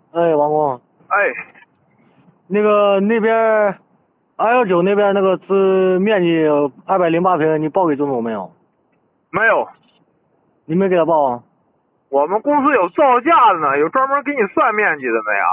哎，王工， 哎， 那个那边219那边那个面积208平，你报给钟总没有？ 没有， 你没给他报啊？ 我们公司有造价的呢，有专门给你算面积的呢呀。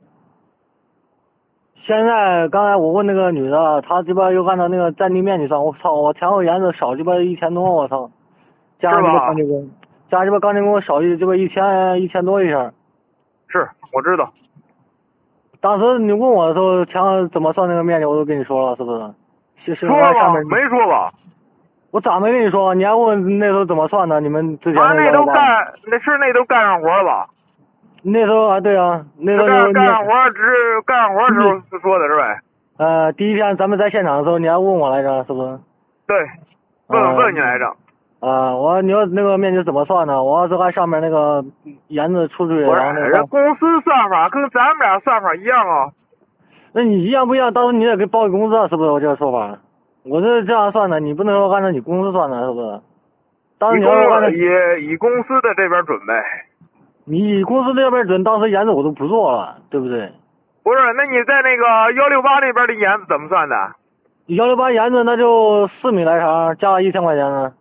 现在刚才我问那个女的，她鸡巴又按照那个占地面积算，我操，我前后沿子少鸡巴1000多，我操，加上鸡巴是吧钢筋工，加上鸡巴钢筋工少鸡巴1000多一下。 是，我知道。 当时你问我的时候，墙怎么算那个面积，我都跟你说了，是不是？是说了吗？ 按上面， 没说吧？ 我咋没跟你说？你还问那时候怎么算的？你们之前啊， 那那都 118， 那都干上活了吧？ 那时候啊，对啊，那时那候你干上活干上活的时候说的是呗？ 第一天咱们在现场的时候，你还问我来着，是不是？ 对，问你来着。 你要那个面积怎么算呢？我要是按上面那个沿子出去， 不是， 然后那个， 人公司算法跟咱们俩算法一样啊。 那你一样不一样？到时候你得给报给工资啊，是不是？我这个说法，我是这样算的，你不能说按照你公司算的，是不是？当时你要是按照以公司的这边准呗。 你公司这边准，当时沿子我都不做了，对不对？ 不是，那你在那个168那边的沿子怎么算的 168沿子那就4米来长，加了1000块钱呢。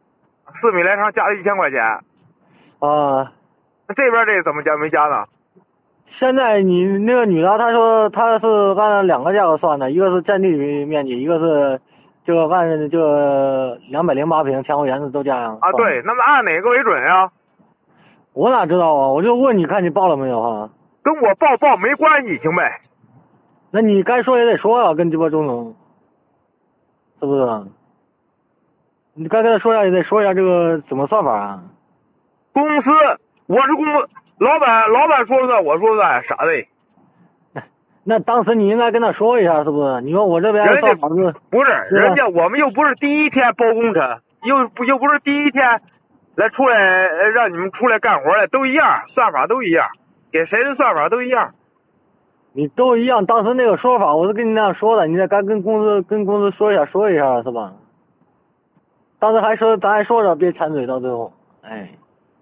？4米来长加了1000块钱。 啊， 那这边这怎么加没加呢？ 现在你那个女的，她说她是按2个价格算的，一个是占地面积，一个是这个按这个208平前后沿子都加上。 啊，对，那么按哪个为准呀？ 我哪知道啊？我就问你看你报了没有哈？ 跟我报没关系，行呗？ 那你该说也得说呀，跟鸡巴钟总，是不是？你该跟他说一下也得说一下这个怎么算法啊？ 公司，我是公司老板说了算，我说了算，傻子。 那当时你应该跟他说一下，是不是？你说我这边人家算法是不是人家，我们又不是第一天包工程，又不是第一天来出来让你们出来干活的，都一样，算法都一样，给谁的算法都一样。 你都一样，当时那个说法我是跟你那样说的，你得该跟公司说一下是吧？当时咱还说着别馋嘴，到最后，哎，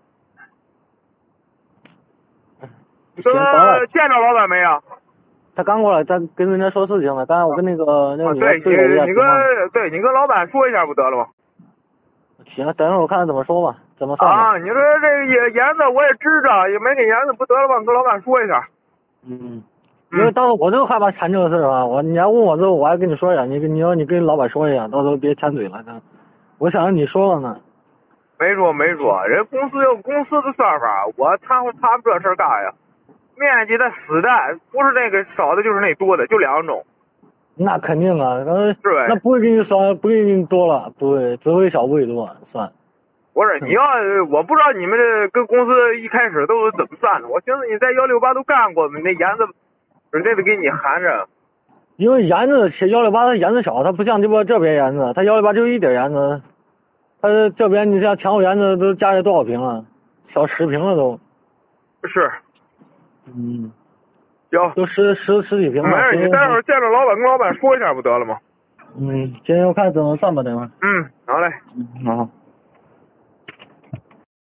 行，等会见着老板没有？ 他刚过来，咱跟人家说事情了。刚才我跟那个女的对了一下情况。 你跟老板说一下不得了吗？ 行，等会儿我看看怎么说吧，怎么算吧。 啊，你说这个颜色我也知道，也没给颜色不得了吗？跟老板说一下。 因为当时我就害怕缠这个事儿啊，你还问我之后，我还跟你说一下，你说你跟老板说一下，到时候别掺嘴了。我想让你说了呢。 没说，人公司有公司的算法，我掺和他们这事儿干呀？面积的死的不是那个少的，就是那多的，就2种。 那肯定啊， 是呗？ 那不会给你少，不会给你多了，不会，只会少不会多，算。 不是你要，我不知道你们这跟公司一开始都是怎么算的。我寻思你在168都干过，那颜色人家得给你含着。 因为沿子168它沿子小，它不像这边沿子，它168就一点沿子，它这边你像前后沿子都加了多少平了？小10平了都。 是。 行。 有。 都十几平了。 没事，你待会儿见着老板跟老板说一下不得了吗？ 行，我看怎么算吧，等会儿。 好嘞。 好。